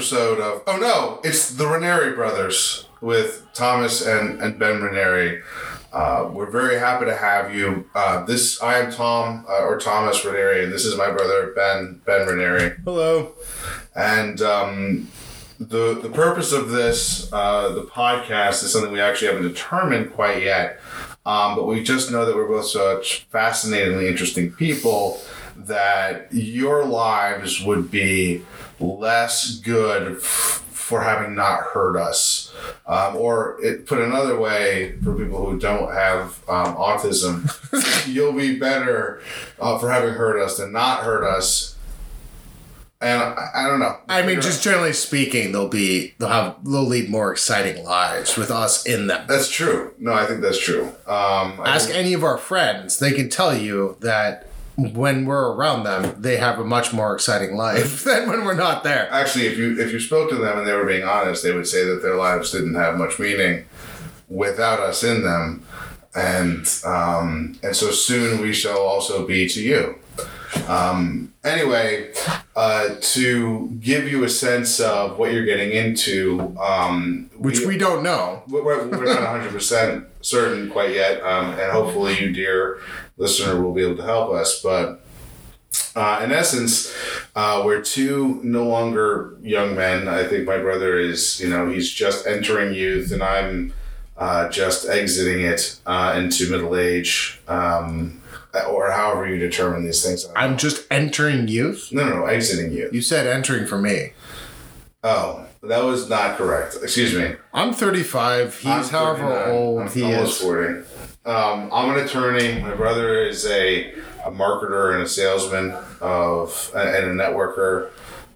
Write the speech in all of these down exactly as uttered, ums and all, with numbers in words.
episode of... Oh, no. It's the Ranieri Brothers with Thomas and, and Ben Ranieri. Uh, we're very happy to have you. Uh, this I am Tom, uh, or Thomas Ranieri, and this is my brother, Ben Ben Ranieri. Hello. And um, the the purpose of this, uh, the podcast, is something we actually haven't determined quite yet. Um, but we just know that we're both such fascinatingly interesting people that your lives would be less good f- for having not heard us. Um, or it, put another way, for people who don't have um, autism, you'll be better uh, for having heard us than not heard us. And I, I don't know. I mean, just generally speaking, they'll be they'll have they'll lead more exciting lives with us in them. That's true. No, I think that's true. Um, Ask think, any of our friends; they can tell you that when we're around them, they have a much more exciting life than when we're not there. Actually, if you if you spoke to them and they were being honest, they would say that their lives didn't have much meaning without us in them, and um, and so soon we shall also be to you. Um, anyway, uh, to give you a sense of what you're getting into, um, which we, we don't know. We're, we're not one hundred percent certain quite yet, um, and hopefully you, dear listener, will be able to help us. But uh, in essence, uh, we're two no longer young men. I think my brother is, you know, he's just entering youth, and I'm uh, just exiting it uh, into middle age. Um, Or however you determine these things. I'm just entering youth? No, no, no, exiting youth. You said entering for me. Oh, that was not correct. Excuse me. I'm thirty-five. He's I'm however old I'm he almost is. forty. Um, I'm an attorney. My brother is a, a marketer and a salesman of and a networker.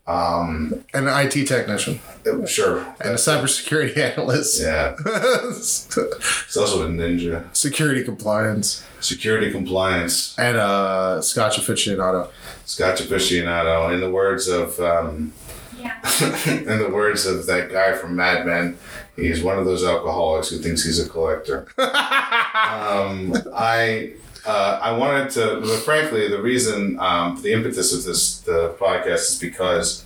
Um, and an I T technician. Sure. And a cybersecurity analyst. Yeah. It's also a ninja. Security compliance. Security compliance. And a Scotch aficionado. Scotch aficionado. In the words of um, yeah. in the words of that guy from Mad Men, he's one of those alcoholics who thinks he's a collector. um, I uh, I wanted to, but frankly, the reason, um, the impetus of this the podcast is because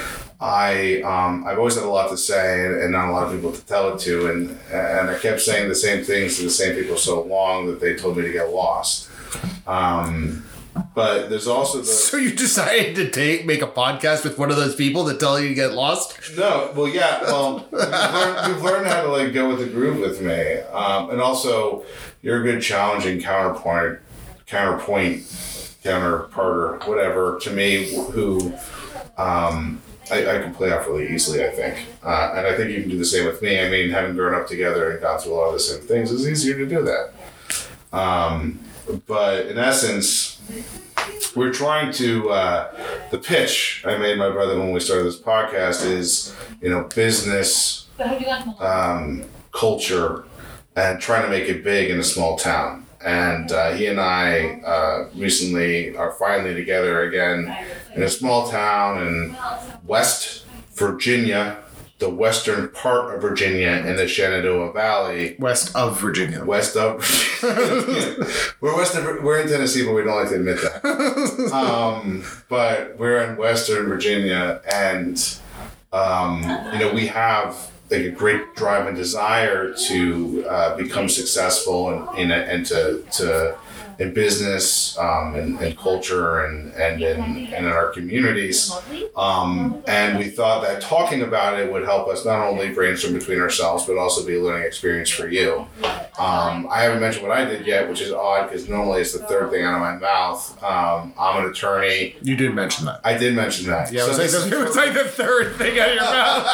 I um, I've always had a lot to say and, and not a lot of people to tell it to, and and I kept saying the same things to the same people so long that they told me to get lost. Um, but there's also the so you decided to take make a podcast with one of those people that tell you to get lost. No, well, yeah, well, you've learned, you've learned how to like go with the groove with me, um, and also you're a good challenging counterpoint, counterpoint, counterparter, whatever to me who. Um, I, I can play off really easily, I think. Uh, and I think you can do the same with me. I mean, having grown up together and gone through a lot of the same things, it's easier to do that. Um, but in essence, we're trying to, uh, the pitch I made my brother when we started this podcast is, you know, business, um, culture, and trying to make it big in a small town. And uh, he and I uh, recently are finally together again in a small town in West Virginia, the western part of Virginia in the Shenandoah Valley. West of Virginia. West of Virginia. we're, west of, we're in Tennessee, but we don't like to admit that. Um, but we're in Western Virginia, and um, you know, we have like a great drive and desire to uh, become successful and in, in, and to to in business, um, and, and culture, and and in and in our communities. Um, and we thought that talking about it would help us not only brainstorm between ourselves, but also be a learning experience for you. Um, I haven't mentioned what I did yet, which is odd because normally it's the third thing out of my mouth. Um, I'm an attorney. You did mention that. I did mention that. Yeah, it was, so like, the, it was like the third thing out of your mouth.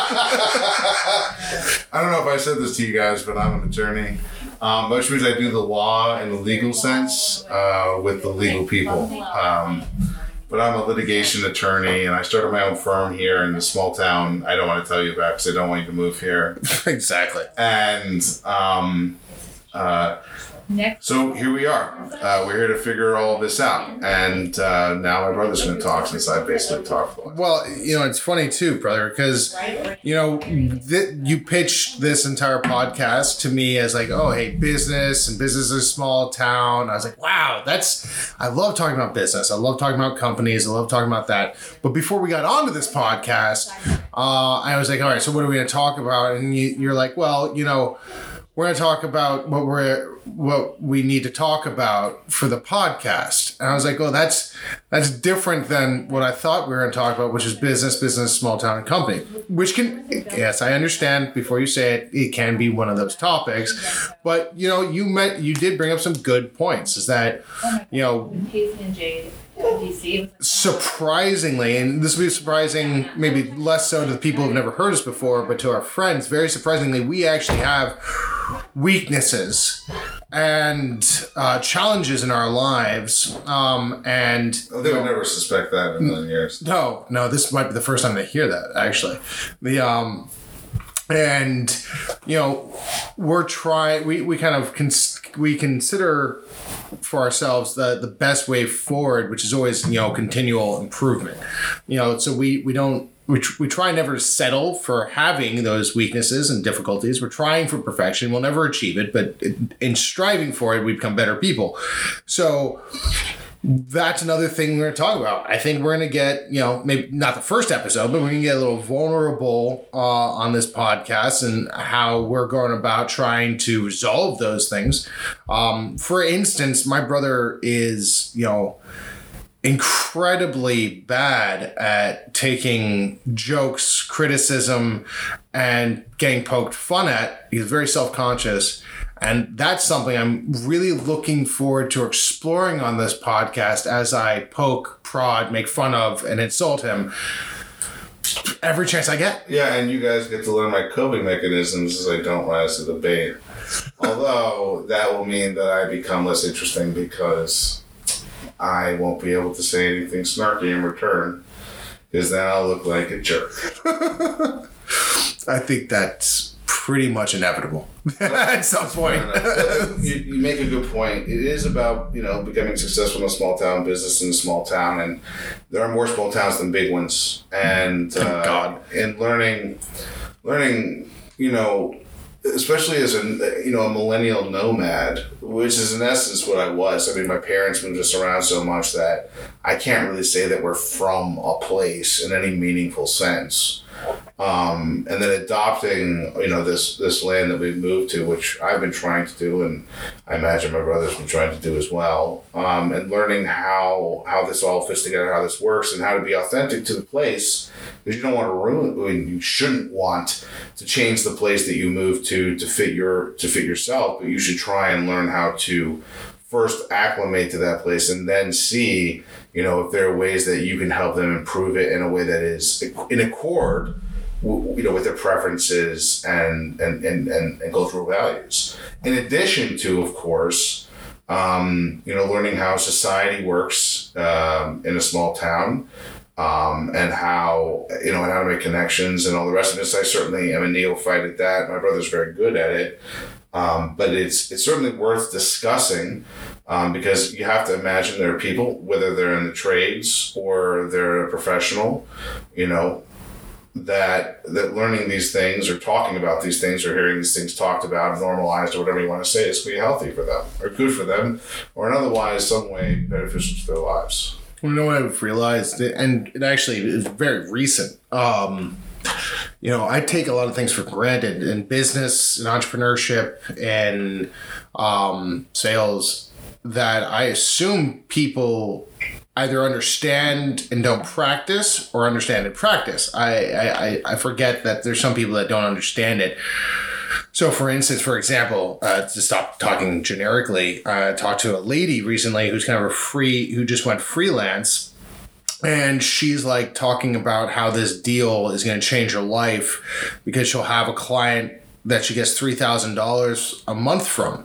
I don't know if I said this to you guys, but I'm an attorney. Um, which means I do the law in the legal sense uh, with the legal people. Um, but I'm a litigation attorney, and I started my own firm here in a small town I don't want to tell you about because I don't want you to move here. Exactly. And um, Uh, so here we are. Uh, we're here to figure all this out. And uh, now my brother's going to talk since I basically talked for a while. Well, you know, it's funny too, brother, because, you know, th- you pitched this entire podcast to me as like, oh, hey, business and business is a small town. I was like, wow, that's, I love talking about business. I love talking about companies. I love talking about that. But before we got onto this podcast, uh, I was like, all right, so what are we going to talk about? And you, you're like, well, you know, we're going to talk about what we're what we need to talk about for the podcast. And I was like, oh, that's that's different than what I thought we were going to talk about, which is business, business, small town, and company. Which can, yes, I understand. Before you say it, it can be one of those topics. But you know, you met, you did bring up some good points. Is that, you know, surprisingly, and this will be surprising, maybe less so to the people who've never heard us before, but to our friends, very surprisingly, we actually have weaknesses and uh, challenges in our lives. Um, and they would never suspect that in a million years. No, no, this might be the first time they hear that, actually. The um, and you know, we're trying. We we kind of cons- we consider for ourselves the the best way forward, which is always, you know, continual improvement. You know, so we we don't. We, tr- we try never to settle for having those weaknesses and difficulties. We're trying for perfection. We'll never achieve it, but in, in striving for it, we become better people. So that's another thing we're going to talk about. I think we're going to get, you know, maybe not the first episode, but we're going to get a little vulnerable uh, on this podcast and how we're going about trying to resolve those things. Um, for instance, my brother is, you know, incredibly bad at taking jokes, criticism, and getting poked fun at. He's very self-conscious. And that's something I'm really looking forward to exploring on this podcast as I poke, prod, make fun of, and insult him every chance I get. Yeah, and you guys get to learn my coping mechanisms as I don't rise to the bait. Although that will mean that I become less interesting because I won't be able to say anything snarky in return, because then I'll look like a jerk. I think that's pretty much inevitable at some point. you, you make a good point. It is about, you know, becoming successful in a small town, business in a small town, and there are more small towns than big ones. And uh, God, and learning, learning, you know, especially as a, you know, a millennial nomad, which is in essence what I was. I mean, my parents moved us around so much that I can't really say that we're from a place in any meaningful sense. Um, and then adopting, you know, this, this land that we've moved to, which I've been trying to do, and I imagine my brother's been trying to do as well. Um, and learning how, how this all fits together, how this works, and how to be authentic to the place, because you don't want to ruin, I mean, you shouldn't want to change the place that you move to, to fit your, to fit yourself, but you should try and learn how to first acclimate to that place and then see, you know, if there are ways that you can help them improve it in a way that is in accord, you know, with their preferences and and, and, and, and cultural values. In addition to, of course, um, you know, learning how society works um, in a small town, um, and how, you know, and how to make connections and all the rest of this. I certainly am a neophyte at that. My brother's very good at it. Um, but it's it's certainly worth discussing, um, because you have to imagine there are people, whether they're in the trades or they're a professional, you know, that that learning these things or talking about these things or hearing these things talked about, normalized, or whatever you want to say, is going to be healthy for them or good for them or in otherwise some way beneficial to their lives. You know what I've realized, and it actually is very recent. Um, you know, I take a lot of things for granted in business and entrepreneurship and um, sales that I assume people either understand and don't practice or understand and practice. I, I, I forget that there's some people that don't understand it. So, for instance, for example, uh, to stop talking generically, I talked to a lady recently who's kind of a free, who just went freelance. And she's like talking about how this deal is going to change her life because she'll have a client that she gets three thousand dollars a month from.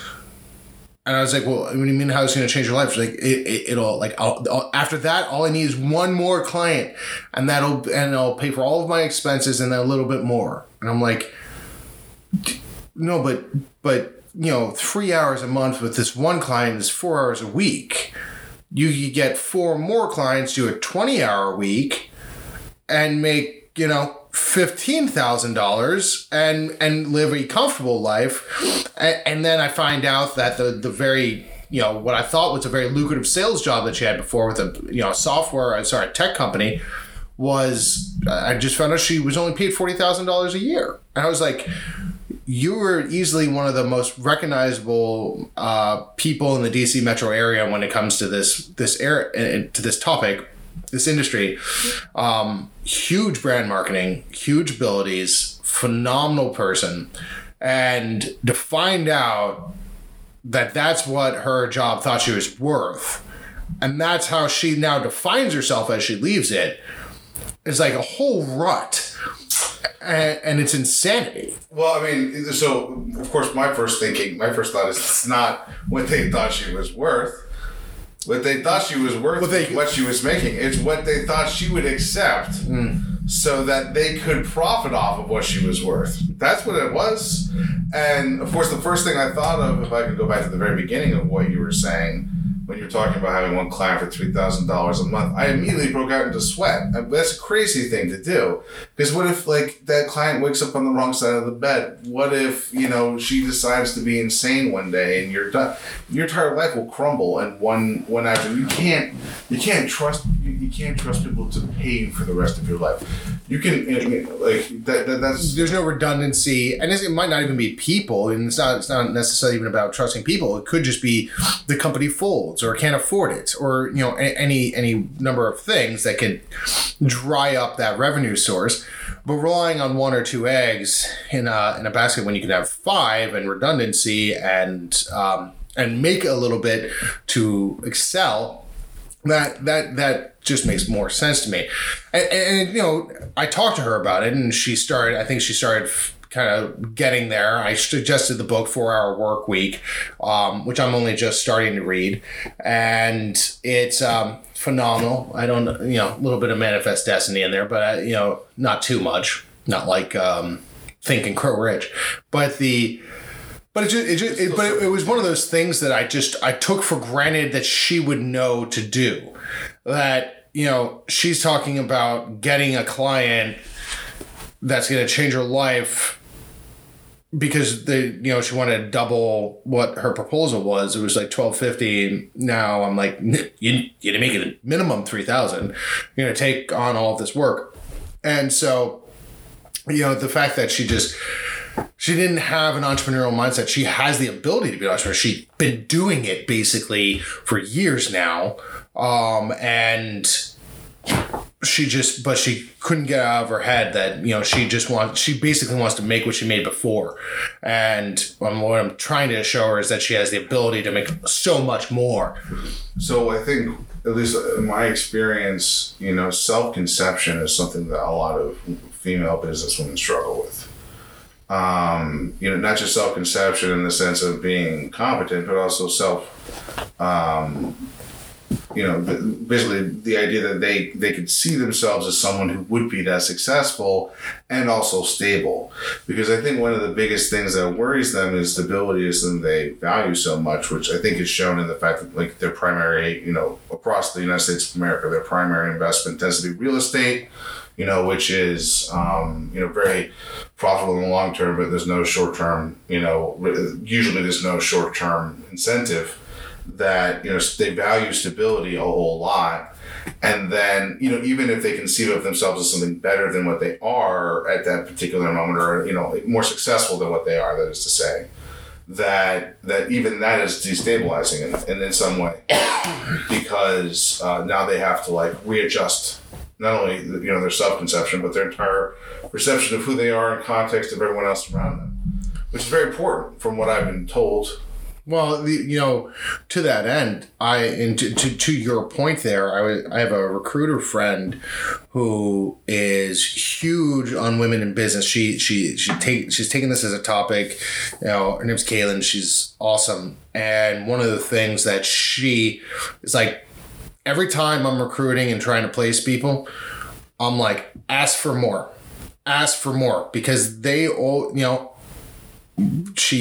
And I was like, well, what do you mean how it's going to change your life? She's like, it, it, it'll like, I'll, after that, all I need is one more client and that'll, and I'll pay for all of my expenses and then a little bit more. And I'm like, no, but, but you know, three hours a month with this one client is four hours a week. You could get four more clients, do a twenty hour week, and make, you know, fifteen thousand dollars and and live a comfortable life. And, and then I find out that the the very, you know, what I thought was a very lucrative sales job that she had before with a, you know, software, sorry, tech company, was, I just found out she was only paid forty thousand dollars a year. And I was like, you were easily one of the most recognizable uh, people in the D C metro area when it comes to this, this area, to this topic, this industry. Um, huge brand marketing, huge abilities, phenomenal person. And to find out that that's what her job thought she was worth, and that's how she now defines herself as she leaves it, is like a whole rut. And, and it's insanity. Well, I mean, so, of course, my first thinking, my first thought is it's not what they thought she was worth. What they thought she was worth what, they, was what she was making. It's what they thought she would accept mm. so that they could profit off of what she was worth. That's what it was. And, of course, the first thing I thought of, if I could go back to the very beginning of what you were saying, when you were talking about having one client for three thousand dollars a month, I immediately broke out into sweat. That's a crazy thing to do. Because what if, like, that client wakes up on the wrong side of the bed? What if, you know, she decides to be insane one day and you're done? Your entire life will crumble in one one after. You can't you can't trust you, you can't trust people to pay you for the rest of your life. You can, like, that, that that's... There's no redundancy, and it might not even be people, and it's not it's not necessarily even about trusting people. It could just be the company folds or can't afford it, or, you know, any any number of things that could dry up that revenue source. But relying on one or two eggs in a in a basket when you can have five, and redundancy, and um, and make a little bit to excel, that that that just makes more sense to me. And, and you know, I talked to her about it, and she started. I think she started kind of getting there. I suggested the book Four Hour Work Week, um, which I'm only just starting to read, and it's um, phenomenal. I don't, you know, a little bit of Manifest Destiny in there, but uh, you know, not too much. Not like um, Think and Grow Rich, but the. But it just, it just it, but it, it was one of those things that I just I took for granted that she would know to do. That, you know, she's talking about getting a client that's going to change her life because they, you know, she wanted to double what her proposal was. It was like twelve fifty. Now I'm like, you you to make it a minimum three thousand. You're going to take on all of this work, and so, you know, the fact that she just. She didn't have an entrepreneurial mindset. She has the ability to be an entrepreneur. She's been doing it basically for years now. Um, and she just, but she couldn't get out of her head that, you know, she just wants, she basically wants to make what she made before. And um, what I'm trying to show her is that she has the ability to make so much more. So I think, at least in my experience, you know, self-conception is something that a lot of female businesswomen struggle with. Um, you know, not just self-conception in the sense of being competent, but also self, um, you know, the, basically the idea that they, they could see themselves as someone who would be that successful and also stable. Because I think one of the biggest things that worries them is stability is something they value so much, which I think is shown in the fact that, like, their primary, you know, across the United States of America, their primary investment tends to be real estate, you know, which is, um, you know, very profitable in the long term, but there's no short term, you know, usually there's no short term incentive that, you know, they value stability a whole lot. And then, you know, even if they conceive of themselves as something better than what they are at that particular moment, or, you know, more successful than what they are, that is to say, that that even that is destabilizing in, in, in some way, because uh, now they have to, like, readjust not only, you know, their self-conception, but their entire perception of who they are in context of everyone else around them, which is very important from what I've been told. Well, the, you know, to that end, I and to, to, to your point there, I, was, I have a recruiter friend who is huge on women in business. She she she take she's taking this as a topic. You know, her name's Kaylin. She's awesome, and one of the things that she is like, every time I'm recruiting and trying to place people, I'm like, ask for more, ask for more, because they all, you know, she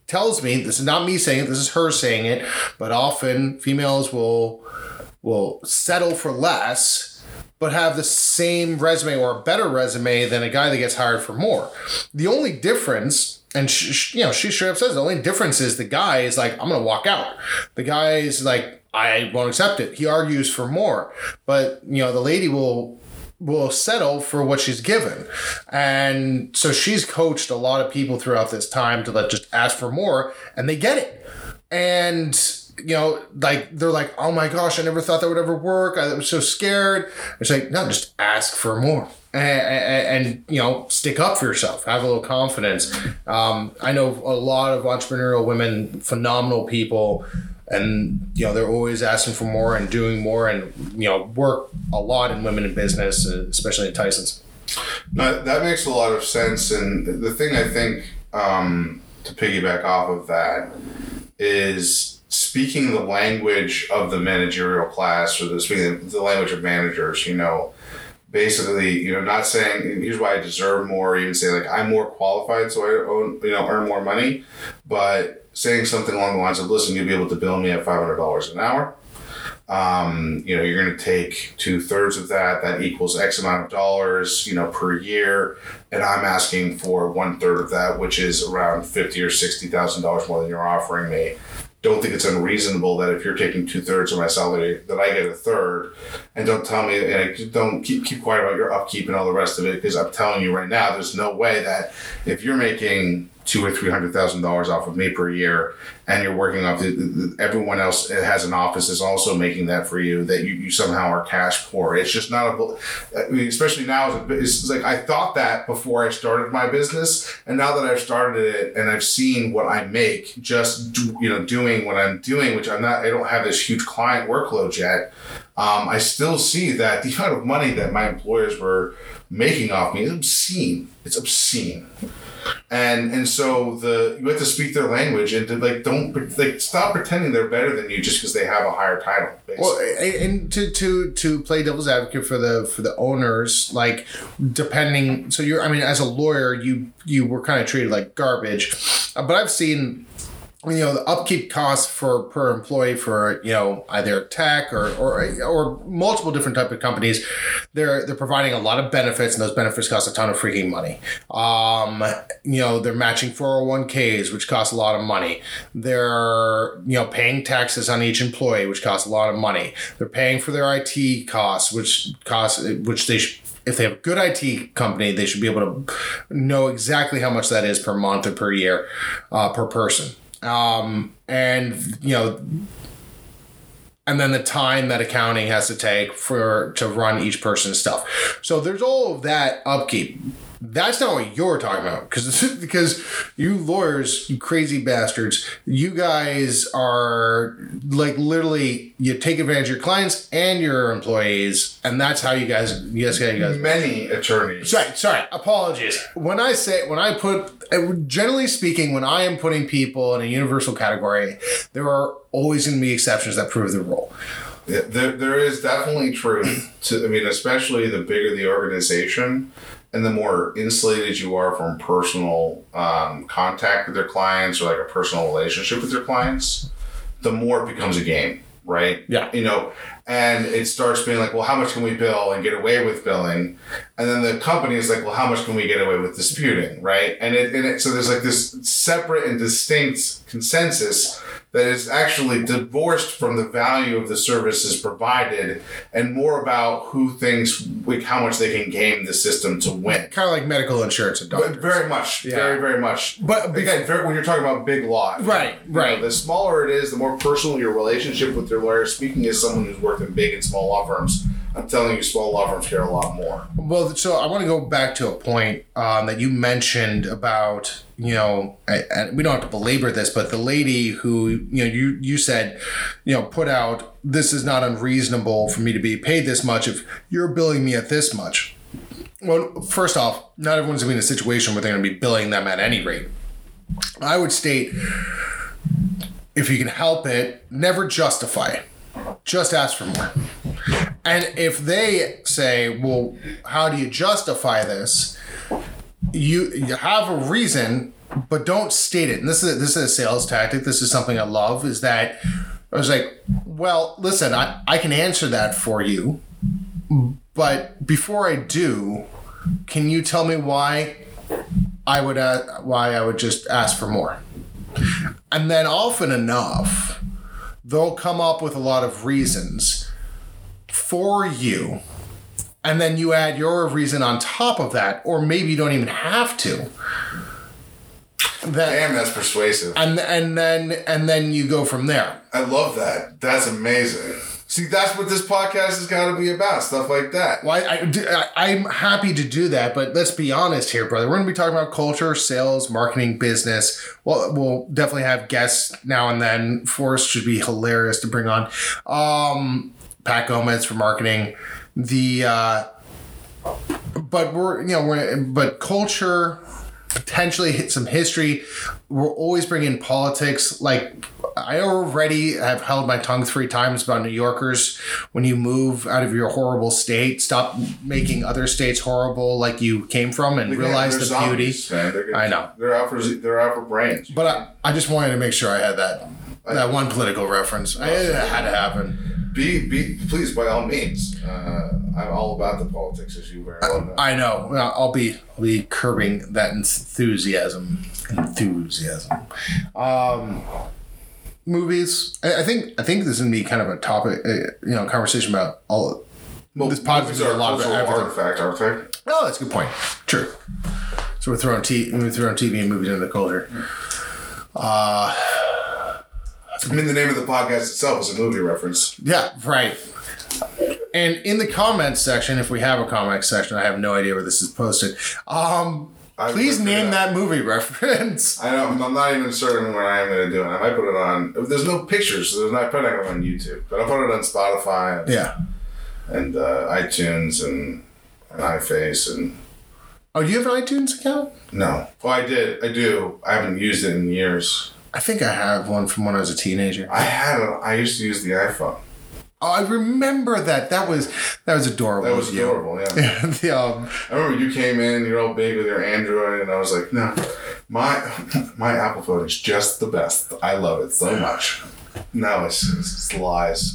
tells me, this is not me saying it, this is her saying it, but often females will will settle for less, but have the same resume or a better resume than a guy that gets hired for more. The only difference, and she, she, you know, she straight up says the only difference is the guy is like, I'm gonna walk out. The guy is like, I won't accept it. He argues for more, but you know, the lady will will settle for what she's given. And so she's coached a lot of people throughout this time to let just ask for more, and they get it. And you know, like they're like, oh my gosh, I never thought that would ever work. I was so scared. It's like, no, just ask for more. And, and, and you know, stick up for yourself. Have a little confidence. Um, I know a lot of entrepreneurial women, phenomenal people, and you know they're always asking for more and doing more, and you know work a lot in women in business, especially in Tyson's. No, that makes a lot of sense. And the thing I think um, to piggyback off of that is speaking the language of the managerial class, or the speaking the language of managers. You know, basically, you know, not saying here's why I deserve more, or even say like I'm more qualified, so I own, you know earn more money, but saying something along the lines of, listen, you'll be able to bill me at five hundred dollars an hour. Um, you know, you're going to take two thirds of that. That equals X amount of dollars, you know, per year. And I'm asking for one third of that, which is around fifty or sixty thousand dollars more than you're offering me. Don't think it's unreasonable that if you're taking two thirds of my salary, that I get a third. And don't tell me, and don't keep keep quiet about your upkeep and all the rest of it, because I'm telling you right now, there's no way that if you're making two or three hundred thousand dollars off of me per year, and you're working off the, the, everyone else that has an office is also making that for you, that you, you somehow are cash poor. It's just not a, I mean, especially now, it's like I thought that before I started my business, and now that I've started it and I've seen what I make just do, you know doing what I'm doing, which I'm not, I don't have this huge client workload yet. Um, I still see that the amount of money that my employers were making off me is obscene. It's obscene. And and so the you have to speak their language, and to like don't like stop pretending they're better than you just because they have a higher title. Basically. Well, and to to to play devil's advocate for the for the owners, like depending. So you're, I mean, as a lawyer, you you were kind of treated like garbage, uh, but I've seen, you know, the upkeep costs for per employee for, you know, either tech or or or multiple different type of companies. They're they're providing a lot of benefits, and those benefits cost a ton of freaking money. Um, you know, they're matching four oh one k's, which costs a lot of money. They're, you know, paying taxes on each employee, which costs a lot of money. They're paying for their I T costs, which costs which they should, if they have a good I T company, they should be able to know exactly how much that is per month or per year, uh, per person. Um, and, you know, and then the time that accounting has to take for to run each person's stuff. So there's all of that upkeep. That's not what you're talking about, because because you lawyers, you crazy bastards, you guys are like literally you take advantage of your clients and your employees, and that's how you guys. Yes, you guys. Many attorneys. Sorry, sorry. Apologies. When I say when I put, generally speaking, when I am putting people in a universal category, there are always going to be exceptions that prove the rule. Yeah, there there is definitely truth to. I mean, especially the bigger the organization, and the more insulated you are from personal um, contact with their clients, or like a personal relationship with their clients, the more it becomes a game, right? Yeah. You know, and it starts being like, well, how much can we bill and get away with billing? And then the company is like, well, how much can we get away with disputing, right? And it, and it so there's like this separate and distinct consensus that is actually divorced from the value of the services provided, and more about who thinks like how much they can game the system to win. Kind of like medical insurance and doctors. But very much, yeah. very, very much. But again, very, when you're talking about big law, right, you right. know, the smaller it is, the more personal your relationship with your lawyer. Speaking as someone who's worked in big and small law firms, I'm telling you, small law firms care a lot more. Well, so I want to go back to a point um, that you mentioned about, you know, and we don't have to belabor this, but the lady who, you know, you, you said, you know, put out, this is not unreasonable for me to be paid this much if you're billing me at this much. Well, first off, not everyone's going to be in a situation where they're going to be billing them at any rate. I would state, if you can help it, never justify it. Just ask for more. And if they say, well, how do you justify this? You, you have a reason, but don't state it. And this is this is a sales tactic. This is something I love. Is that I was like, well, listen, I, I can answer that for you, but before I do, can you tell me why I would uh, why I would just ask for more? And then often enough, they'll come up with a lot of reasons for you. And then you add your reason on top of that, or maybe you don't even have to. That, Damn, that's persuasive. And and then and then you go from there. I love that. That's amazing. See, that's what this podcast has got to be about. Stuff like that. Well, I, I, I'm happy to do that, but let's be honest here, brother. We're going to be talking about culture, sales, marketing, business. Well, we'll definitely have guests now and then. Forrest should be hilarious to bring on. Um, Pat Gomez for marketing. The uh, but we're you know we're but culture, potentially hit some history. We're always bringing politics. Like I already have held my tongue three times about New Yorkers. When you move out of your horrible state, stop making other states horrible like you came from, and Again, realize the zombies, beauty. Man. Gonna, I know they're out for they're out for brains. But I, I just wanted to make sure I had that I, that one political reference. I, it had to happen. Be, be, please, by all means. Uh, I'm all about the politics, as you very well know. I know. I'll be, I'll be curbing that enthusiasm. Enthusiasm. Um, movies. I, I think. I think this is gonna be kind of a topic. Uh, you know, conversation about all. Well, this podcast is a lot of artifact, aren't they? Oh, that's a good point. True. So we're throwing t- we're throwing T V and movies into the culture. Uh. I mean, the name of the podcast itself is a movie reference. Yeah, right. And in the comments section, if we have a comments section, I have no idea where this is posted. Um, please name that movie reference. I know. I'm not even certain when I am going to do it. I might put it on. There's no pictures, so there's not putting it on YouTube. But I'll put it on Spotify. And, yeah. And uh, iTunes and, and iFace and. Oh, do you have an iTunes account? No. Oh, I did. I do. I haven't used it in years. I think I have one from when I was a teenager. I had a, I used to use the iPhone. Oh, I remember that. That was that was adorable. That was adorable, yeah. the, um, I remember you came in, you're all big with your Android, and I was like, no, my my Apple phone is just the best. I love it so much. No, it's, it's, it's lies.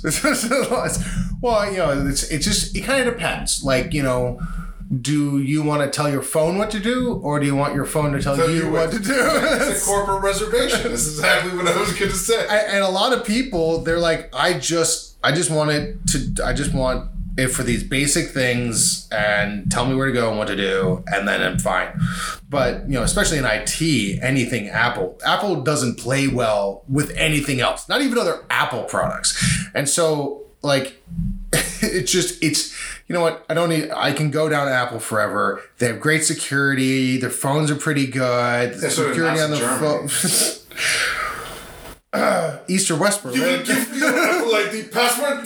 Well, you know, it's it just it kind of depends. Like, you know. Do you want to tell your phone what to do, or do you want your phone to tell, tell you, you what, what to do? It's a corporate reservation. This is exactly what I was going to say. And a lot of people, they're like, I just, I just want it to, I just want it for these basic things, and tell me where to go and what to do, and then I'm fine. But you know, especially in I T, anything Apple, Apple doesn't play well with anything else, not even other Apple products, and so like, it's just it's. You know what? I don't need. I can go down to Apple forever. They have great security. Their phones are pretty good. The security on the phone. uh, East or West Berlin. You give me like the password.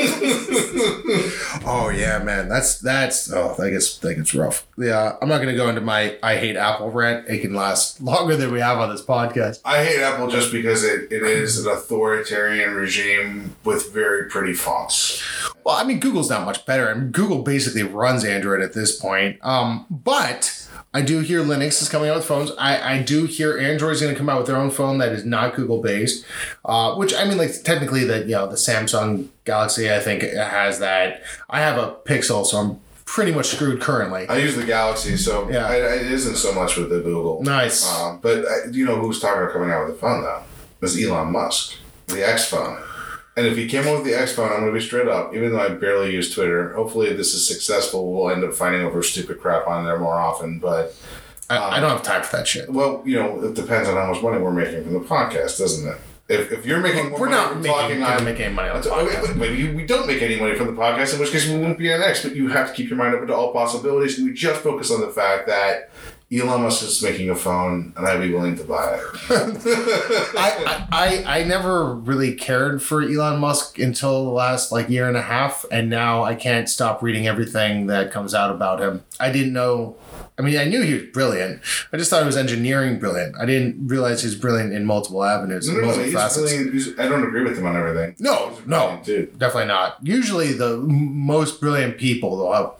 Oh yeah, man. That's that's. Oh, that gets that gets rough. Yeah, I'm not gonna go into my I hate Apple rant. It can last longer than we have on this podcast. I hate Apple just because it, it is an authoritarian regime with very pretty fonts. Well, I mean, Google's not much better. I mean, Google basically runs Android at this point. Um, but I do hear Linux is coming out with phones. I, I do hear Android's going to come out with their own phone that is not Google based. Uh, which I mean, like technically, the you know the Samsung Galaxy I think has that. I have a Pixel, so I'm pretty much screwed currently. I use the Galaxy, so yeah. I, it isn't so much with the Google. Nice. Um, but I, you know who's talking about coming out with a phone though? It's Elon Musk, the X phone. And if he came up with the X phone, I'm going to be straight up, even though I barely use Twitter. Hopefully this is successful. We'll end up fighting over stupid crap on there more often. But um, I, I don't have time for that shit. Well, you know, it depends on how much money we're making from the podcast, doesn't it? If if you're making more we're money not from making, talking on... making any money on the podcast. podcast. Maybe we don't make any money from the podcast, in which case we won't be on X. But you have to keep your mind open to all possibilities. And we just focus on the fact that Elon Musk is making a phone, and I'd be willing to buy it. I, I I never really cared for Elon Musk until the last like year and a half, and now I can't stop reading everything that comes out about him. I didn't know. I mean, I knew he was brilliant. I just thought he was engineering brilliant. I didn't realize he was brilliant in multiple avenues. No, no, multiple no. He's facets. brilliant. He's, I don't agree with him on everything. No, no, dude. Definitely not. Usually, the most brilliant people they'll have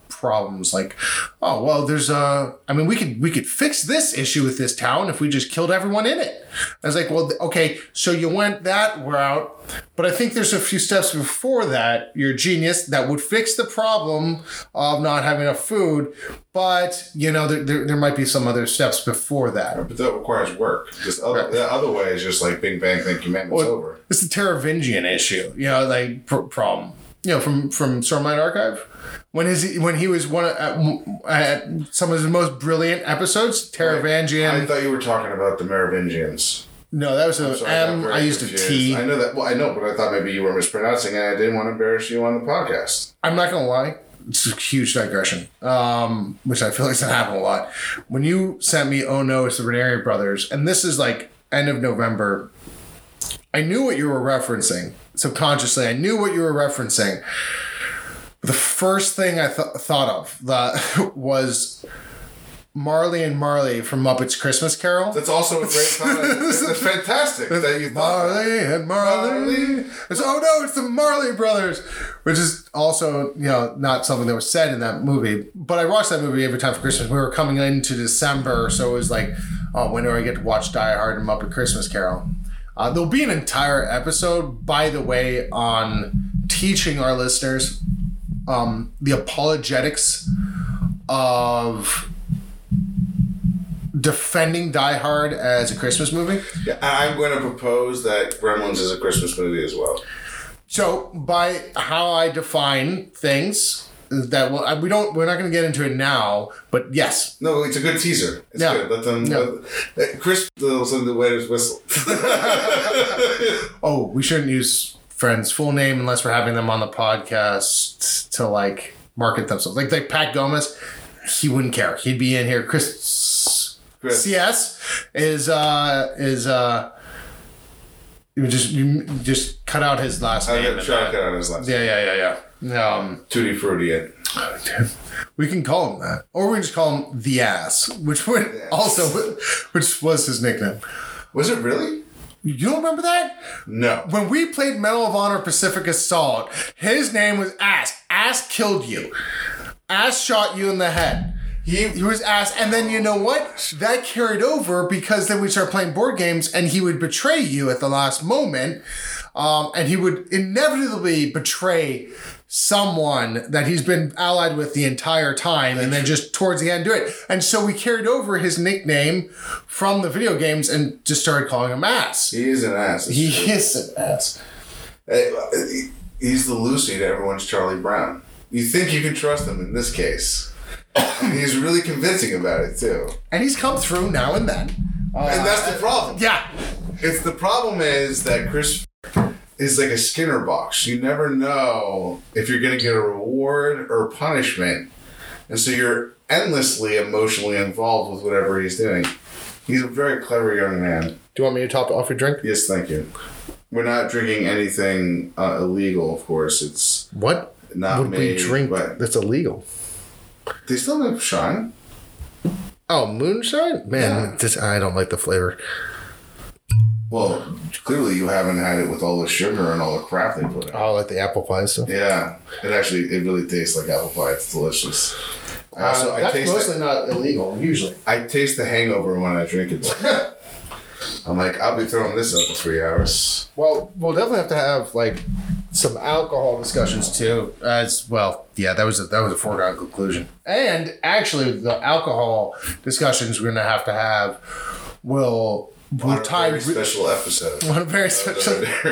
problems. Like, oh well, there's a. I mean, we could we could fix this issue with this town if we just killed everyone in it. I was like, well, okay, so you went that route, but I think there's a few steps before that. You're a genius that would fix the problem of not having enough food, but you know there there, there might be some other steps before that. But that requires work. Just other, right. The other way is just like Big Bang, thank you, man, it's well, over. It's the Teravingian issue, you know, like pr- problem. You know, from from Stormlight Archive, when his when he was one of, at, at some of his most brilliant episodes, Teravangian. I thought you were talking about the Merovingians. No, that was an M. I, I used confused. a T. I know that. Well, I know, but I thought maybe you were mispronouncing it. I didn't want to embarrass you on the podcast. I'm not gonna lie. It's a huge digression, um, which I feel like doesn't happen a lot. When you sent me, oh no, it's the Ranieri brothers, and this is like end of November. I knew what you were referencing. Subconsciously, I knew what you were referencing. The first thing I th- thought of the, was Marley and Marley from Muppets Christmas Carol. That's also a great thought. That's fantastic that you Marley and Marley. Marley. It's, oh no, it's the Marley Brothers, which is also, you know, not something that was said in that movie. But I watched that movie every time for Christmas. We were coming into December, so it was like, oh, when do I get to watch Die Hard and Muppet Christmas Carol? Uh, there'll be an entire episode, by the way, on teaching our listeners um, the apologetics of defending Die Hard as a Christmas movie. Yeah, I'm going to propose that Gremlins is a Christmas movie as well. So, by how I define things, that well, we don't. We're not going to get into it now, but yes. No, it's a good teaser. It's yeah. good. Let them. No. Let, Chris, listen to the waiter's whistle. Oh, we shouldn't use friends' full name unless we're having them on the podcast to like market themselves. Like like Pat Gomez, he wouldn't care. He'd be in here. Chris, Chris. C S is uh is uh. You just you just cut out his last I'm name. I'm trying to cut out his last yeah, name. Yeah, yeah, yeah, yeah. Um, Tutti Frutti. We can call him that, or we can just call him the Ass, which would yes. also, which was his nickname. Was it really? You don't remember that? No. When we played Medal of Honor Pacific Assault, his name was Ass. Ass killed you. Ass shot you in the head. He, he was ass, and then you know what? That carried over because then we started playing board games, and he would betray you at the last moment, um, and he would inevitably betray someone that he's been allied with the entire time, and then just towards the end do it. And so we carried over his nickname from the video games and just started calling him Ass. He is an ass. He true. is an ass. He's the Lucy to everyone's Charlie Brown. You think you can trust him in this case. He's really convincing about it too, and he's come through now and then. Uh, and that's the problem. Yeah, it's the problem is that Chris is like a Skinner box. You never know if you're going to get a reward or punishment, and so you're endlessly emotionally involved with whatever he's doing. He's a very clever young man. Do you want me to top off your drink? Yes, thank you. We're not drinking anything uh, illegal, of course. It's what not would made, we drink but that's illegal? They still have shine. Oh, moonshine? Man, yeah. this, I don't like the flavor. Well, clearly you haven't had it with all the sugar and all the crap they put in. Oh, like the apple pie stuff? Yeah. It actually, it really tastes like apple pie. It's delicious. Uh, also, I that's taste mostly the, not illegal, usually. I taste the hangover when I drink it. I'm like, I'll be throwing this up for three hours. Well, we'll definitely have to have, like, some alcohol discussions too, as well. Yeah, that was a, that was a foregone conclusion. And actually, the alcohol discussions we're gonna have to have will will tie very special episode. One very special.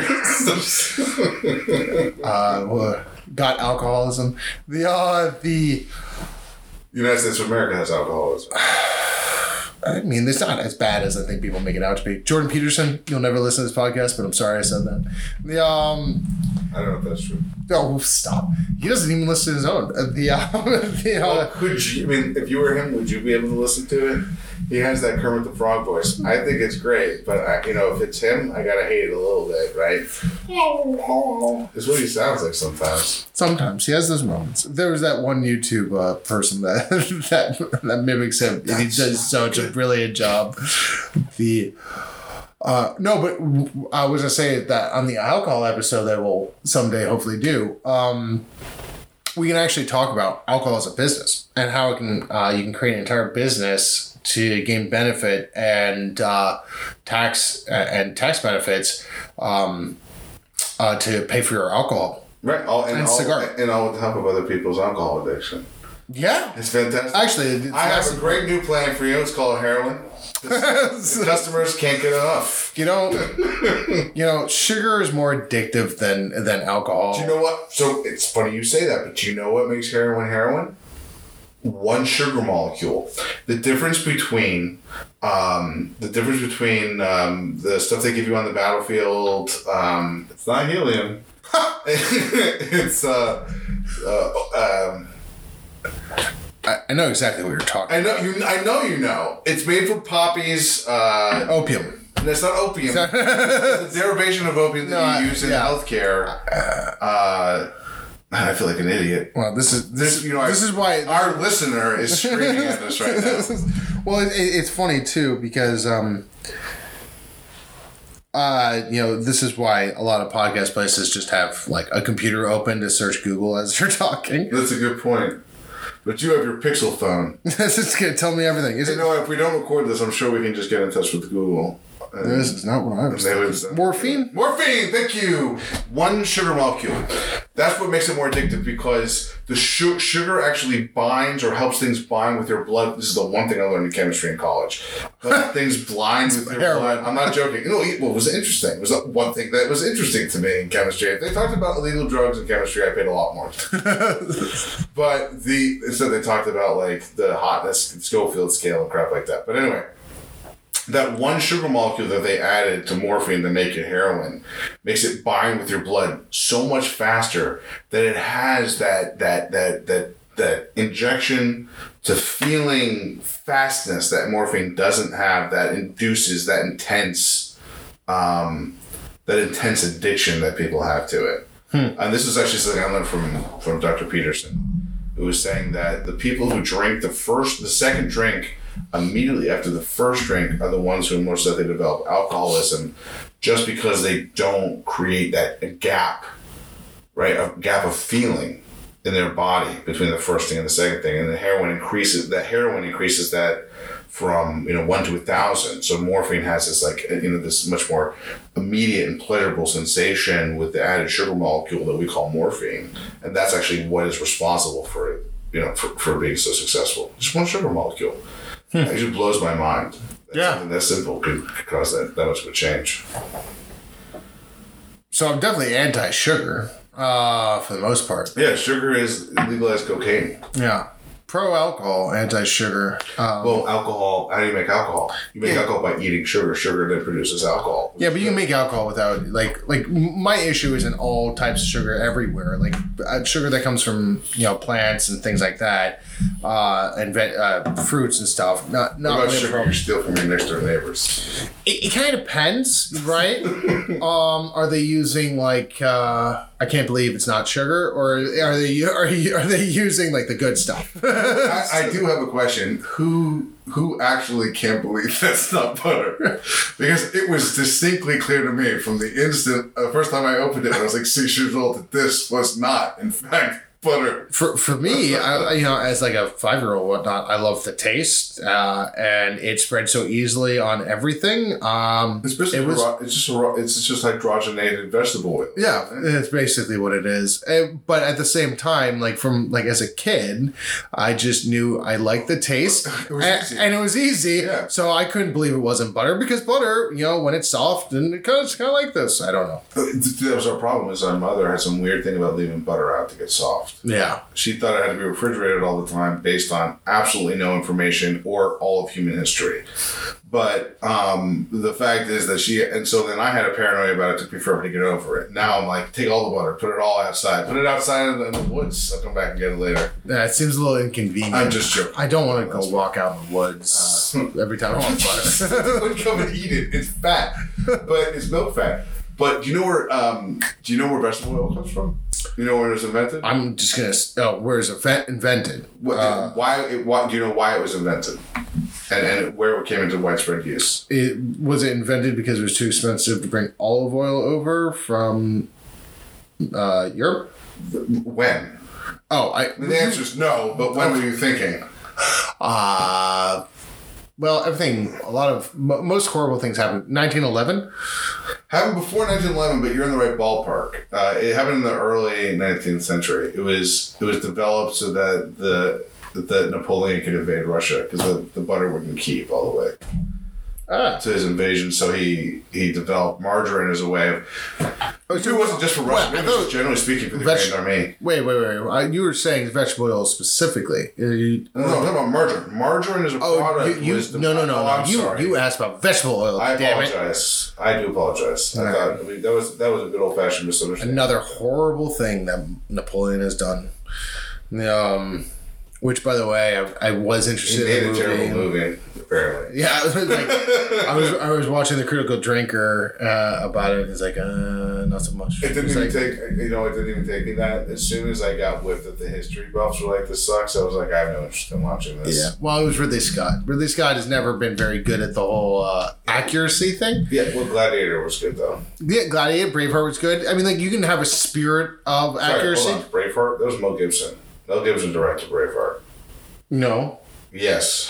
uh, well, got alcoholism. The uh, the United States of America has alcoholism. I mean, it's not as bad as I think people make it out to be. Jordan Peterson, you'll never listen to this podcast, but I'm sorry I said that. The um, I don't know if that's true. Oh, stop! He doesn't even listen to his own. Uh, the uh, the uh, well, could you? I mean, if you were him, would you be able to listen to it? He has that Kermit the Frog voice. I think it's great, but I, you know, if it's him, I gotta hate it a little bit, right? It's what he sounds like sometimes. Sometimes he has those moments. There was that one YouTube uh, person that that that mimics him, and he does such a brilliant job. The uh, no, but I was gonna say that on the alcohol episode that we'll someday hopefully do. Um, we can actually talk about alcohol as a business and how it can uh, you can create an entire business to gain benefit and uh, tax uh, and tax benefits um, uh, to pay for your alcohol. Right, all, and, And all, cigar. and all with the help of other people's alcohol addiction. Yeah, It's fantastic. actually, it's I have a massive. great new plan for you. It's called heroin. The customers can't get enough. You know, you know, sugar is more addictive than than alcohol. Do you know what? So it's funny you say that, but do you know what makes heroin heroin? One sugar molecule. The difference between um, the difference between um, the stuff they give you on the battlefield. Um, it's not helium. it's uh, uh, um, I, I know exactly what you're talking. I know you. I know you know. It's made from poppies. Uh, Opium. That's not opium. It's a derivation of opium that No, you use in yeah. healthcare. Uh, man, I feel like an idiot. Well, this is This, you know, this I- is why Our listener is screaming at us right now. Well, it, it, it's funny too because um, uh, you know, this is why a lot of podcast places just have like a computer open to search Google as they're talking. That's a good point. But you have your Pixel phone. This is gonna tell me everything. Is You it? know, if we don't record this, I'm sure we can just get in touch with Google. And This is not what I was. they would- thinking. Morphine. Morphine, thank you. One sugar molecule. That's what makes it more addictive because the su- sugar actually binds or helps things bind with your blood. This is the one thing I learned in chemistry in college. Helps things blind with your Heroin. blood. I'm not joking. You know, it well, it was interesting. It was one thing that was interesting to me in chemistry. If they talked about illegal drugs in chemistry, I paid a lot more. But the so they talked about like the hotness, Schofield scale, and crap like that. But anyway. That one sugar molecule that they added to morphine to make it heroin makes it bind with your blood so much faster that it has that that that that that injection to feeling fastness that morphine doesn't have, that induces that intense um, that intense addiction that people have to it. Hmm. And this is actually something I learned from from Doctor Peterson, who was saying that the people who drink the first the second drink immediately after the first drink are the ones who are most likely to develop alcoholism just because they don't create that a gap, right? A gap of feeling in their body between the first thing and the second thing. And the heroin increases, that heroin increases that from, you know, one to a thousand. So morphine has this like, you know, this much more immediate and pleasurable sensation with the added sugar molecule that we call morphine. And that's actually what is responsible for it, you know, for, for being so successful. Just one sugar molecule. It actually blows my mind. That Yeah. Something that simple could, could cause that, that much of a change. So I'm definitely anti-sugar, uh, for the most part. Yeah, sugar is legalized cocaine. Yeah. Pro-alcohol, anti-sugar. Um, Well, alcohol, how do you make alcohol? You make Yeah. alcohol by eating sugar. Sugar then produces alcohol. yeah, but you can make alcohol without, like, like my issue isn't all types of sugar everywhere. Like, uh, sugar that comes from, you know, plants and things like that, uh, and ve- uh, fruits and stuff. Not, What not about really a sugar problem. you steal from your next door neighbors? It, it kind of depends, right? um, are they using like uh, I can't believe it's not sugar, or are they are you, are they using like the good stuff? I, I do have a question. Who who actually can't believe that's not butter? Because it was distinctly clear to me from the instant, the uh, first time I opened it, I was like six years old, that this was not, in fact, butter. For for me, I, you know, as like a five year old, whatnot, I love the taste, uh, and it spreads so easily on everything. Um, It's basically it was. raw, it's just a raw, it's just hydrogenated vegetable oil. Yeah, it's basically what it is. Uh, But at the same time, like from like as a kid, I just knew I liked the taste, It was and, easy. and it was easy. Yeah. So I couldn't believe it wasn't butter because butter, you know, when it's soft and it kind of, it's kind of like this. I don't know. That was our problem. Is our mother had some weird thing about leaving butter out to get soft. Yeah. She thought it had to be refrigerated all the time based on absolutely no information or all of human history. But um, the fact is that she, and so then I had a paranoia about it. It took me forever to get over it. Now I'm like, take all the butter, put it all outside, put it outside in the, in the woods. I'll come back and get it later. Yeah, it seems a little inconvenient. I'm just joking. I don't want to go walk out in the woods every time I want butter. Would come and eat it. It's fat, but it's milk fat. But do you know where? Um, do you know where vegetable oil comes from? You know where it was invented? I'm just gonna. Oh, where is it ven- invented? What, Uh, why? It, why? Do you know why it was invented? And and where it came into widespread use? It was it invented because it was too expensive to bring olive oil over from uh, Europe. When? Oh, I. And the answer is no, but when were you thinking? Uh, well, everything, a lot of, m- most horrible things happened. nineteen eleven? Happened before nineteen eleven, but you're in the right ballpark. Uh, it happened in the early nineteenth century. It was it was developed so that the that Napoleon could invade Russia because the, the butter wouldn't keep all the way Ah. to his invasion. So he he developed margarine as a way of. Oh, It wasn't just for Russia. Well, It was just generally speaking for the Veg- Grand Army. Wait, wait, wait. Uh, You were saying vegetable oil specifically. Uh, you- No, no, I'm talking about margarine. Margarine is a Oh, product. you, you was the- no, no, no, oh, no. I'm You, sorry. you asked about vegetable oil. I damn it. apologize. I do apologize. I Alright. thought I mean, that was that was a good old fashioned misunderstanding. Another horrible thing that Napoleon has done. Um, which, by the way, I, I was He interested made in a the terrible movie. movie, apparently. Yeah, it was like, I was I was watching the Critical Drinker uh, about it. It's like, uh, not so much. It didn't It's even like, take, you know, it didn't even take me that. As soon as I got whipped that the history buffs were like, this sucks, I was like, I have no interest in watching this. Yeah, well, it was Ridley Scott. Ridley Scott has never been very good at the whole uh, accuracy thing. Yeah, well, Gladiator was good, though. Yeah, Gladiator, Braveheart was good. I mean, like, you can have a spirit of Sorry, accuracy. hold on. Braveheart? That was Mel Gibson. Mel Gibson directed Braveheart. No. Yes.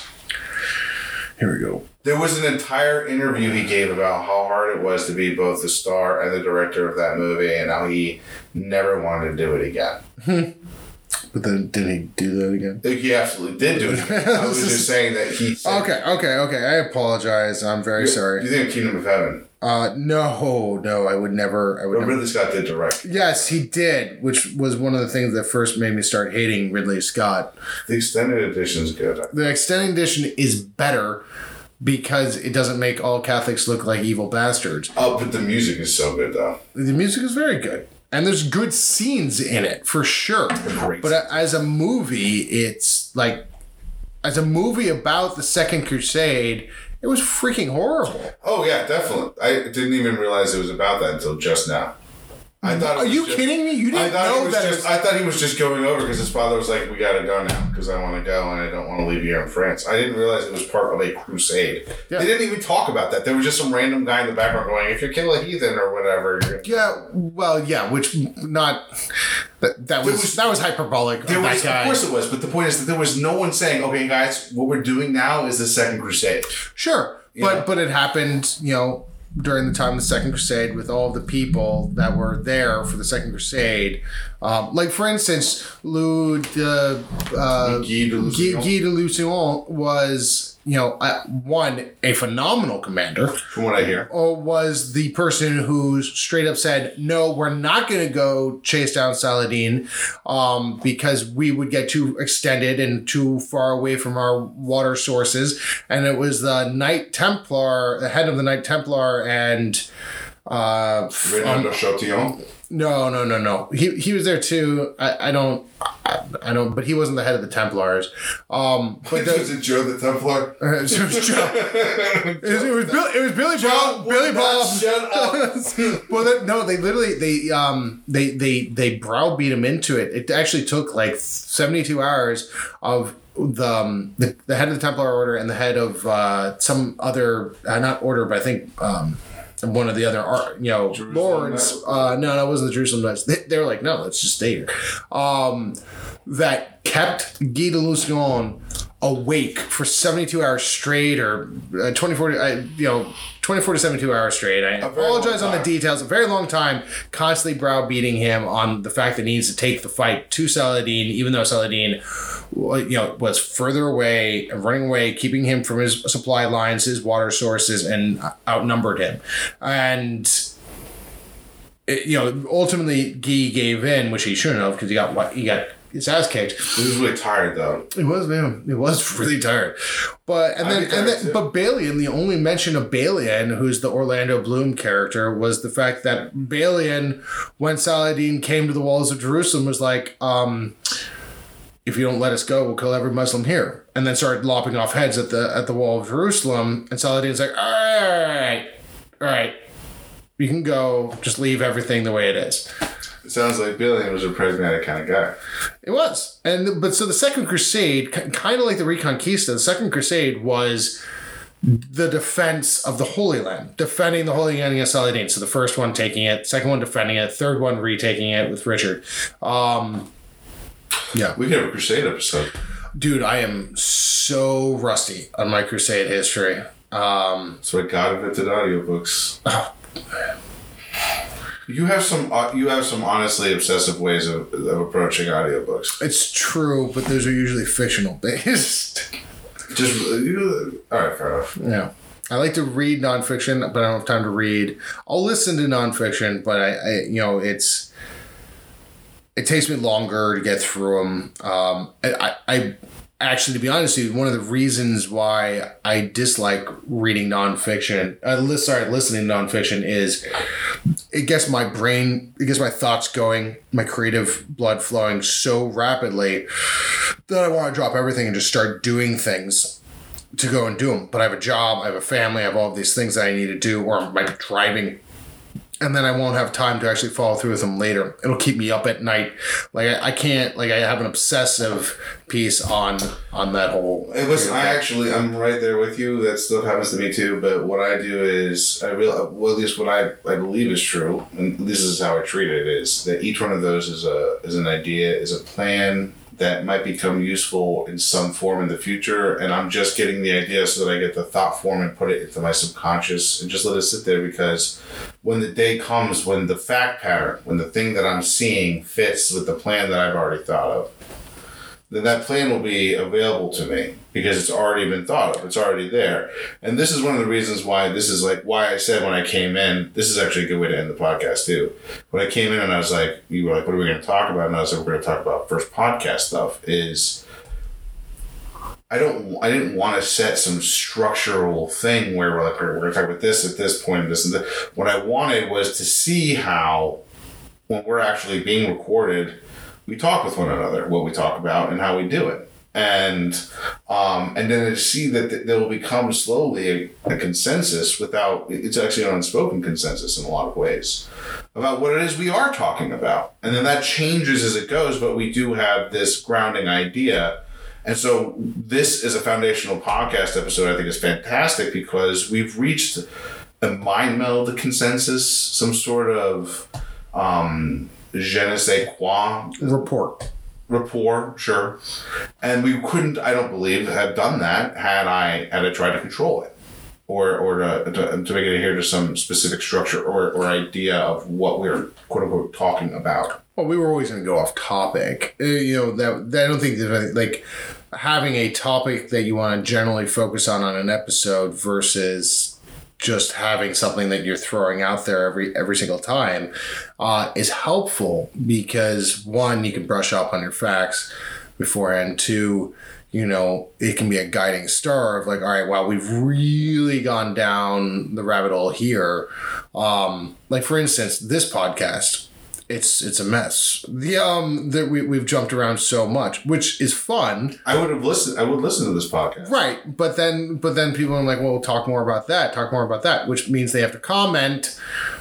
Here we go. There was an entire interview he gave about how hard it was to be both the star and the director of that movie and how he never wanted to do it again. But then, did he do that again? Like, he absolutely did do it. I was just saying that he said, Okay, okay, okay. I apologize. I'm very You sorry. think of Kingdom of Heaven? Uh, no, no, I would never. I would But never. Ridley Scott did direct. Yes, he did, which was one of the things that first made me start hating Ridley Scott. The extended edition is good. The extended edition is better because it doesn't make all Catholics look like evil bastards. Oh, but the music is so good, though. The music is very good. And there's good scenes in it, for sure. Great. But as a movie, it's like, as a movie about the Second Crusade, it was freaking horrible. Oh, yeah, definitely. I didn't even realize it was about that until just now. I thought. It Are was you just, kidding me? You I didn't thought he know was that. it just. was- I thought he was just going over because his father was like, "We gotta go now because I want to go and I don't want to leave you here in France." I didn't realize it was part of a crusade. Yeah. They didn't even talk about that. There was just some random guy in the background going, "If you kill a heathen or whatever." You're... Yeah, well, yeah, which not that that was, was- that was hyperbolic. Of There that was, guy. of course it was, but the point is that there was no one saying, "Okay, guys, what we're doing now is the Second Crusade." Sure, Yeah. but but it happened, you know, during the time of the Second Crusade with all the people that were there for the Second Crusade. Um, like for instance, Louis de uh, Guy de Lusignan. Guy, Guy de Lusignan was, you know, uh, one, a phenomenal commander. From what I hear, Or was the person who straight up said, no, we're not going to go chase down Saladin um, because we would get too extended and too far away from our water sources. And it was the Knight Templar, the head of the Knight Templar and... Uh, Renaud um, de Chatillon. no, no, no, no. He he was there too. I, I don't... I, I don't... But he wasn't the head of the Templars. Um, but was the, it Joe the Templar? it was Joe. It was, it was Bill, it was Billy Bob. Billy Bob. Shut up. Well, they, no, they literally they um they they they browbeat him into it. It actually took like seventy-two hours of the um, the, the head of the Templar Order and the head of uh, some other uh, not order, but I think um one of the other ar- you know Jerusalem lords. Knights? Uh, no, that wasn't the Jerusalem Knights. They, they were like, no, let's just stay here. Um, that kept Guy de Lusignan awake for seventy-two hours straight, or uh, twenty-four, uh, you know, twenty-four to seventy-two hours straight. I A very apologize long on the time. details. A very long time, constantly browbeating him on the fact that he needs to take the fight to Saladin, even though Saladin, well, you know, was further away, running away, keeping him from his supply lines, his water sources, and outnumbered him. And it, you know, ultimately Guy gave in, which he shouldn't have, because he got what he got his ass kicked. He was really tired though. It was, man. It was really tired. But and I'd then be and tired, then too. but Balian, the only mention of Balian, who's the Orlando Bloom character, was the fact that Balian, when Saladin came to the walls of Jerusalem, was like, um, if you don't let us go, we'll kill every Muslim here. And then started lopping off heads at the at the wall of Jerusalem. And Saladin's like, all right, all right, you can go. Just leave everything the way it is. It sounds like Billy was a pragmatic kind of guy. It was. And but so the Second Crusade, kind of like the Reconquista, the Second Crusade was the defense of the Holy Land, defending the Holy Land against Saladin. So the first one taking it, second one defending it, third one retaking it with Richard. Um, Yeah. We could have a Crusade episode. Dude, I am so rusty on my Crusade history. Um, That's why God invented audiobooks. Oh. You have some uh, you have some honestly obsessive ways of, of approaching audiobooks. It's true, but those are usually fictional based. Just you, all right, fair enough. Yeah. I like to read nonfiction, but I don't have time to read. I'll listen to nonfiction, but I, I you know, it's it takes me longer to get through them. Um, I, I actually, to be honest with you, one of the reasons why I dislike reading nonfiction, uh, sorry, listening to nonfiction is it gets my brain, it gets my thoughts going, my creative blood flowing so rapidly that I want to drop everything and just start doing things to go and do them. But I have a job, I have a family, I have all of these things that I need to do, or I might be driving. And then I won't have time to actually follow through with them later. It'll keep me up at night. Like I, I can't. Like I have an obsessive piece on on that whole. It was. I actually. I'm right there with you. That stuff happens to me too. But what I do is I real. Well, at least what I, I believe is true, and this is how I treat it: is that each one of those is a is an idea, is a plan that might become useful in some form in the future, and I'm just getting the idea so that I get the thought form and put it into my subconscious and just let it sit there, because when the day comes, when the fact pattern, when the thing that I'm seeing fits with the plan that I've already thought of, then that plan will be available to me because it's already been thought of. It's already there. And this is one of the reasons why this is like why I said when I came in, this is actually a good way to end the podcast too. When I came in and I was like, you were like, what are we going to talk about? And I was like, we're going to talk about first podcast stuff is I don't, I didn't want to set some structural thing where we're like, we're going to talk about this at this point, this and that. What I wanted was to see how when we're actually being recorded, we talk with one another, what we talk about and how we do it. And um, and then to see that th- there will become slowly a, a consensus without, it's actually an unspoken consensus in a lot of ways about what it is we are talking about. And then that changes as it goes, but we do have this grounding idea. And so this is a foundational podcast episode I think is fantastic because we've reached a mind meld consensus, some sort of um, je ne sais quoi. Report. Rapport, sure. And we couldn't, I don't believe, have done that had I had I tried to control it. Or or to, to, to make it adhere to some specific structure or, or idea of what we're quote unquote talking about. Well, we were always going to go off topic. Uh, you know, that, that I don't think that, like, having a topic that you want to generally focus on on an episode versus just having something that you're throwing out there every every single time uh, is helpful because, one, you can brush up on your facts beforehand. Two, you know, it can be a guiding star of like, all right, wow, we've really gone down the rabbit hole here. Um, like, for instance, this podcast, it's it's a mess. The um that we we've jumped around so much, which is fun. I would have listened. I would listen to this podcast, right? But then, but then people are like, well, we'll talk more about that. Talk more about that, which means they have to comment.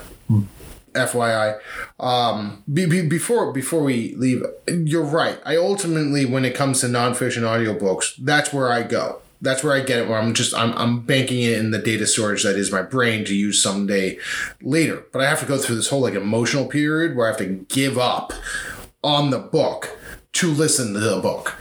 F Y I. Um, be, be, before before we leave, you're right. I ultimately, when it comes to nonfiction audiobooks, that's where I go. That's where I get it. Where I'm just I'm I'm banking it in the data storage that is my brain to use someday later. But I have to go through this whole like emotional period where I have to give up on the book to listen to the book.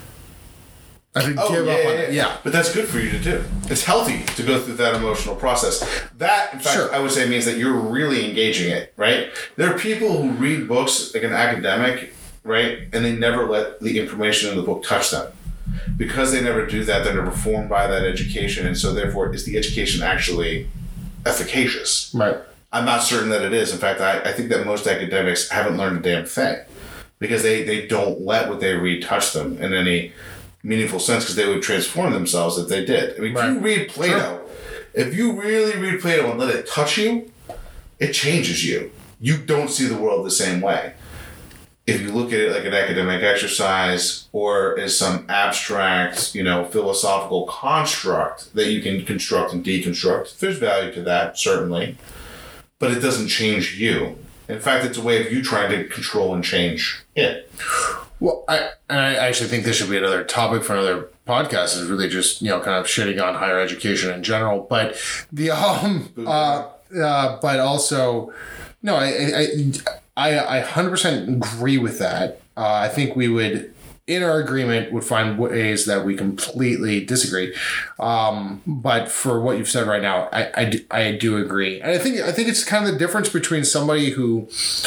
I have to oh, give yeah, up on yeah, it. yeah. Yeah. But that's good for you to do. It's healthy to go through that emotional process. That, in fact, Sure. I would say means that you're really engaging it, right? There are people who read books like an academic, right? And they never let the information in the book touch them. Because they never do that, they're never formed by that education. And so, therefore, is the education actually efficacious? Right. I'm not certain that it is. In fact, I, I think that most academics haven't learned a damn thing. Because they, they don't let what they read touch them in any meaningful sense, because they would transform themselves if they did. I mean, right. if you read Plato, sure. if you really read Plato and let it touch you, it changes you. You don't see the world the same way. If you look at it like an academic exercise or as some abstract, you know, philosophical construct that you can construct and deconstruct, there's value to that, certainly. But it doesn't change you. In fact, it's a way of you trying to control and change it. Well, I and I actually think this should be another topic for another podcast. Is really just you know kind of shitting on higher education in general, but the um uh, uh but also no, I I I, I one hundred percent agree with that. Uh, I think we would, in our agreement, would find ways that we completely disagree. Um, but for what you've said right now, I, I, do, I do agree. And I think I think it's kind of the difference between somebody who,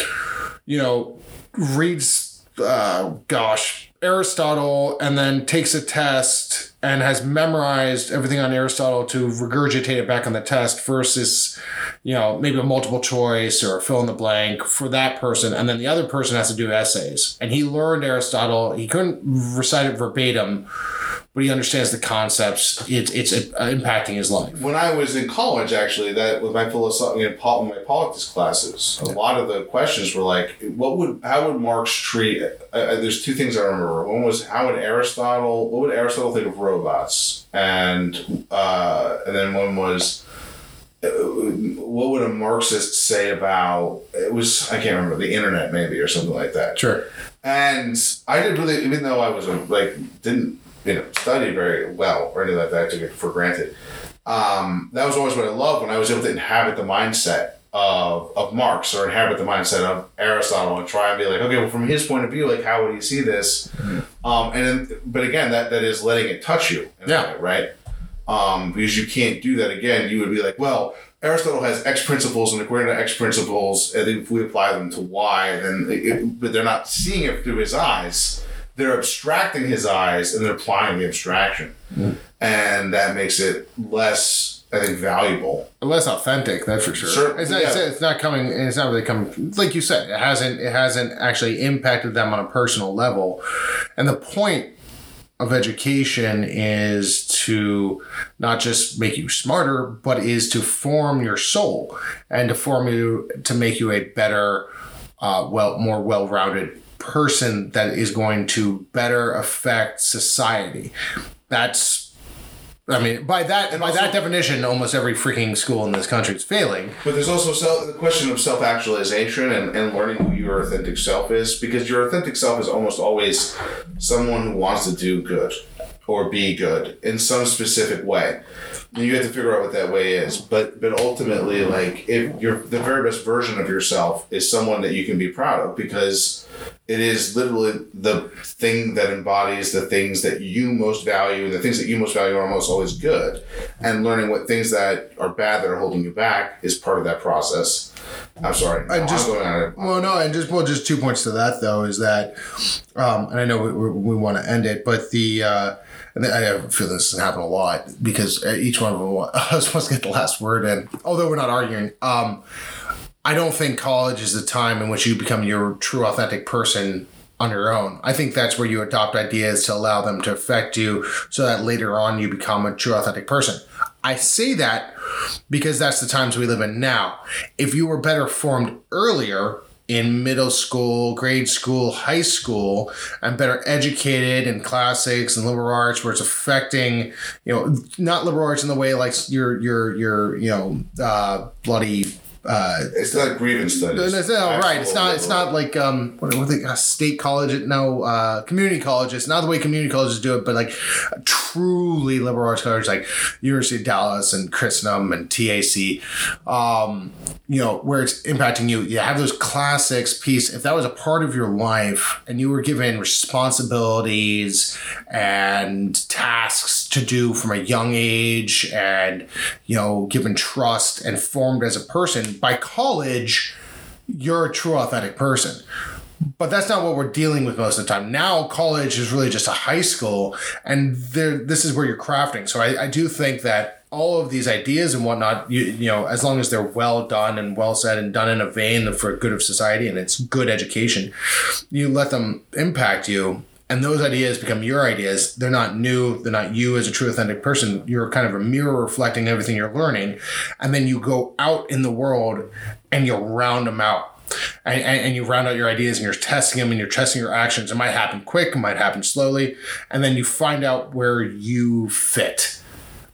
you know, reads, uh, gosh, Aristotle and then takes a test and has memorized everything on Aristotle to regurgitate it back on the test versus, you know, maybe a multiple choice or a fill in the blank for that person. And then the other person has to do essays. And he learned Aristotle. He couldn't recite it verbatim, but he understands the concepts. It's it's uh, impacting his life. When I was in college, actually, that with my philosophy and my politics classes, a yeah. lot of the questions were like, "What would how would Marx treat?" Uh, there's two things I remember. One was how would Aristotle what would Aristotle think of robots, and uh, and then one was uh, what would a Marxist say about it was I can't remember the internet maybe or something like that. Sure. And I didn't really, even though I was a, like didn't. you know, study very well or anything like that, I took it for granted. Um, that was always what I loved when I was able to inhabit the mindset of, of Marx or inhabit the mindset of Aristotle and try and be like, okay, well, from his point of view, like, how would he see this? Mm-hmm. Um, and then, but again, that, that is letting it touch you. In yeah. a way, right? Um, because you can't do that again. You would be like, well, Aristotle has X principles, and according to X principles, and if we apply them to Y, then it, but they're not seeing it through his eyes. They're abstracting his eyes and they're applying the abstraction. Mm. And that makes it less, I think, valuable. Less authentic, that's for sure. sure it's, not, yeah. it's, it's not coming, it's not really coming, like you said, it hasn't, it hasn't actually impacted them on a personal level. And the point of education is to not just make you smarter, but is to form your soul and to form you, to make you a better, uh, well, more well-rounded person that is going to better affect society. That's, I mean, by that and by also, that definition, almost every freaking school in this country is failing. But there's also self, the question of self-actualization and, and learning who your authentic self is, because your authentic self is almost always someone who wants to do good or be good in some specific way. And you have to figure out what that way is. But but ultimately, like, if you're the very best version of yourself is someone that you can be proud of, because it is literally the thing that embodies the things that you most value. The things that you most value are almost always good. And learning what things that are bad that are holding you back is part of that process. I'm sorry. No, I just, I'm going on it. Well, no, and just well, just two points to that though is that, um, and I know we, we, we want to end it, but the. Uh, And I feel this has happened a lot because each one of them was supposed to get the last word in, although we're not arguing. Um, I don't think college is the time in which you become your true authentic person on your own. I think that's where you adopt ideas to allow them to affect you so that later on you become a true authentic person. I say that because that's the times we live in now. If you were better formed earlier, in middle school, grade school, high school, and better educated in classics and liberal arts, where it's affecting, you know, not liberal arts in the way like your your your you know uh, bloody. Uh, it's not grievance studies. No, no, right. It's not. It's not like um, what, what they uh, state college. No, uh, community colleges. Not the way community colleges do it, but like truly liberal arts colleges, like University of Dallas and Christendom and T A C. Um, you know, where it's impacting you. You have those classics piece. If that was a part of your life, and you were given responsibilities and tasks to do from a young age, and you know, given trust and formed as a person. By college, you're a true authentic person. But that's not what we're dealing with most of the time. Now, college is really just a high school, and there, this is where you're crafting. So I, I do think that all of these ideas and whatnot, you, you know, as long as they're well done and well said and done in a vein for good of society and it's good education, you let them impact you. And those ideas become your ideas. They're not new. They're not you as a true authentic person. You're kind of a mirror reflecting everything you're learning. And then you go out in the world and you round them out. And, and, and you round out your ideas and you're testing them and you're testing your actions. It might happen quick. It might happen slowly. And then you find out where you fit.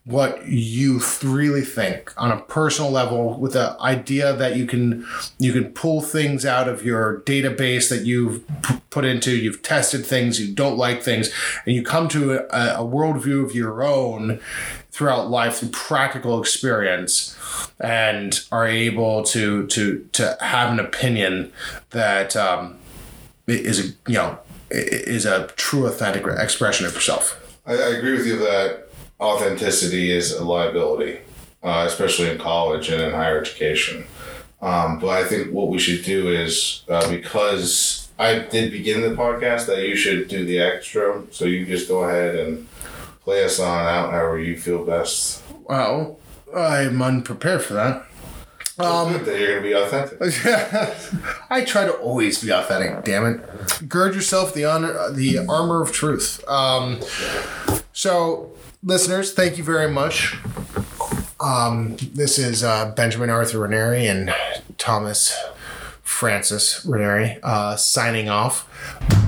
what you th- really think on a personal level, with the idea that you can you can pull things out of your database that you've p- put into, you've tested things, you don't like things, and you come to a, a worldview of your own throughout life through practical experience, and are able to to to have an opinion that um, is a you know is a true authentic expression of yourself. I, I agree with you that authenticity is a liability, uh, especially in college and in higher education. Um, but I think what we should do is, uh, because I did begin the podcast, that you should do the extra. So you just go ahead and play us on out however you feel best. Well, I'm unprepared for that. Um, good that you're going to be authentic. I try to always be authentic, damn it. Gird yourself the honor, the armor of truth. Um, so... Listeners, thank you very much. Um, this is uh, Benjamin Arthur Ranieri and Thomas Francis Ranieri uh, signing off.